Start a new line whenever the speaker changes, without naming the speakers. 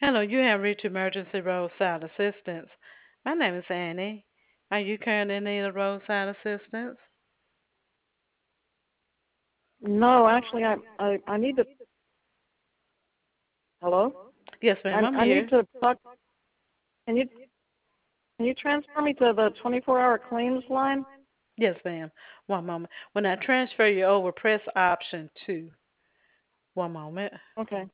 Hello, you have reached Emergency Roadside Assistance. My name is Annie. Are you currently in need of roadside assistance?
No, actually, I need to. Hello.
Yes, ma'am, I'm
I need
here.
to talk. Can you transfer me to the 24-hour claims line?
Yes, ma'am. One moment. When I transfer you over, press option 2. One moment.
Okay.